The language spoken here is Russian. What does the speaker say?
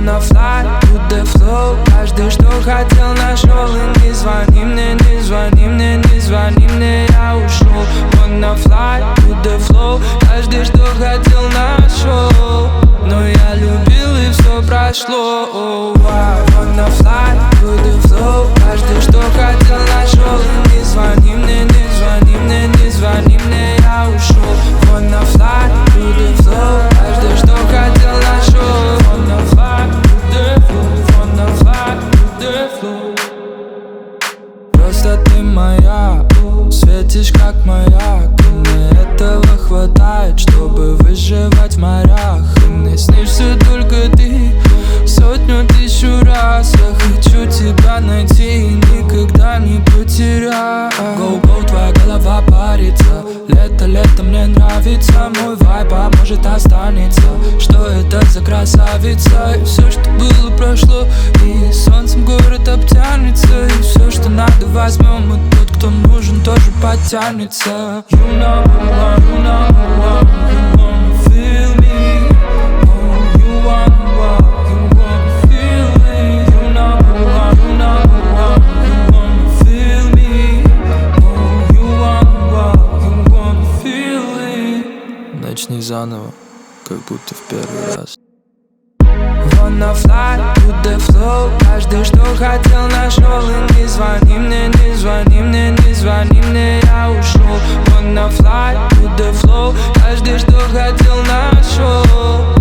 Wanna fly to the flow. Каждый, что хотел, нашел. И не звони мне, не звони мне, не звони мне, я ушел. Wanna fly to the flow. Каждый, что хотел, нашел. Но я любил и все прошло. Wanna fly to the flow. Каждый, что хотел, нашел. И не звони мне, не звони мне, не звони мне, я ушел. Wanna fly to the flow. Каждый, что хотел, нашел. Wanna fly to the flow. Wanna fly to the flow. Просто ты моя, светишь как маяк. И мне этого хватает, чтобы выживать в морях. И мне снишься только ты сотню тысячу раз. Я хочу тебя найти и никогда не потерять. Go-go, твоя голова парится. Лето, лето, мне нравится. Мой вайб, а может останется. Что это за красавица? И все, что было, прошло. И солнцем город обтянется. И все, что надо, возьмем. И тот, кто нужен, тоже подтянется. You number one, you number one. You wanna feel me. Oh, you wanna walk, you wanna feel me. You number one, you number one. You wanna feel me. Oh, you wanna walk, you wanna feel me. Начни заново, как будто в первый раз. Wanna fly to the flow. Каждый, что хотел, нашел. И не звони мне, не звони мне, не звони мне, я ушел. Wanna fly to the flow. Каждый, что хотел, нашел.